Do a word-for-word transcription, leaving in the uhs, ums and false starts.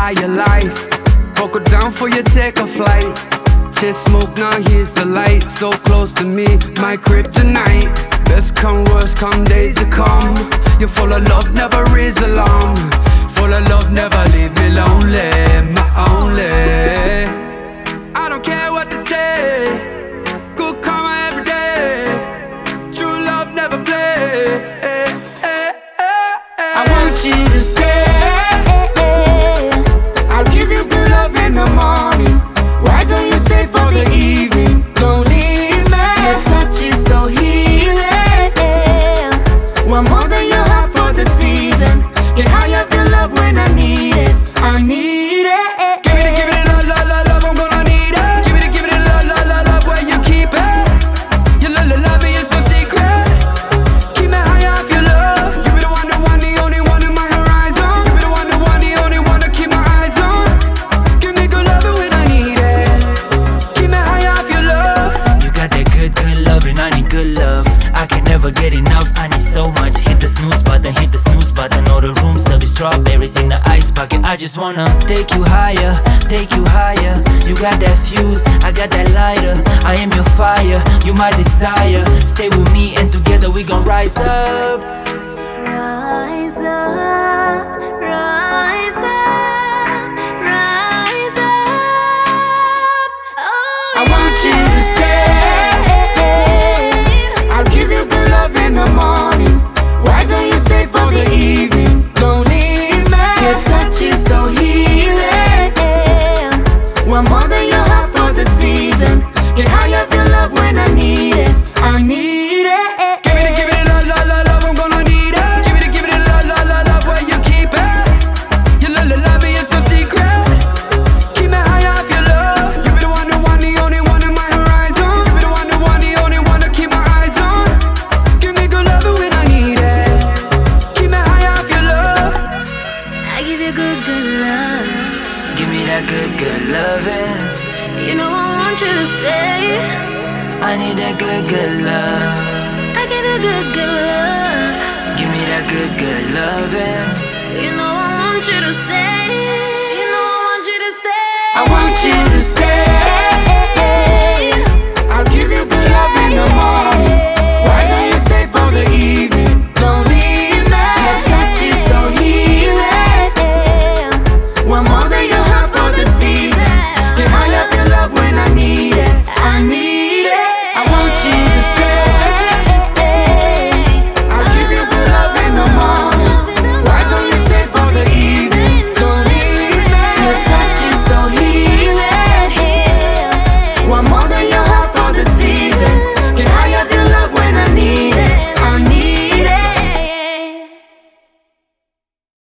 higher life. Buckle down for you take a flight. Chase smoke, now here's the light. So close to me, my kryptonite. Best come, worst come, days to come. You're full of love, never raise alarm. Full of love, never leave me lonely. My only. I don't care what they say. Good karma every day. True love never play. I want you to stay. I'll give you good love in the morning. Why don't you stay for the evening? Don't leave me. Your touch is so healing. One more than you have for the season. Get high of your love when I need it. I need it. Give it, give it, love, love, love, love. I'm gonna need it. Give it, give it, love, love, love, love. Where you keep it? Your love, love, love is so secret. Keep me high off your love. You be the one, the one, the only one in my horizon. You be the one, the one, the only one to keep my eyes on. Give me good love when I need it. Keep me high off your love. You got that good, good love, and I need good love. I can never get enough, I need so much. Hit the snooze button, hit the snooze button. All the room service, strawberries in the ice bucket. I just wanna take you higher, take you higher. You got that fuse, I got that lighter. I am your fire, you my desire. Stay with me and together we gon' rise up. Rise up, rise up, rise up. Oh, I want you to stay. I'll give you good love in the morning. Why don't you stay for the evening? Don't leave me. Your touch is so healing. One more than you have for the season. Get high of your love when I need it. I need it. Give it, give it, love, love, love, love. I'm gonna need it. Give it, give it, love, love, love, love. Where you keep it? Your love, love, love is so secret. Keep me high off your love. You be the one, the one, the only one in my horizon. You be the one, the one, the only one to keep my eyes on. Give me good love when I need it. Keep me high off your love. I give you good, good love. Give me that good, good loving. You know I want you to stay. I need that good, good love. I give you good, good love. Give me that good, good loving. You know I want you to stay.